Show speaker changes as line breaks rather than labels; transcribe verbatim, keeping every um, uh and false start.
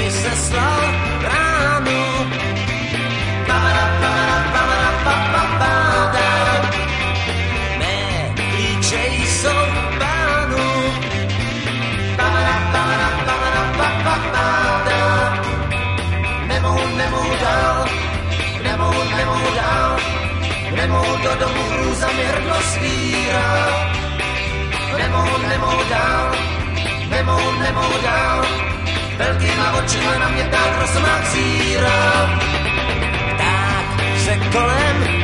se slal ránu. Pamara, pamara, pamara, papapáda. Mé klíče jsou pánu. Pamara, pamara, pamara, papapáda. Nemohu, nemohu dál, nemohu, nemohu dál, nemohu do domu hrůza mi hrdlo svírá. Nemohu, nemohu dál, nemohu, nemohu dál, velkýma očima na mě tak rozmák zírá. Tak se kolem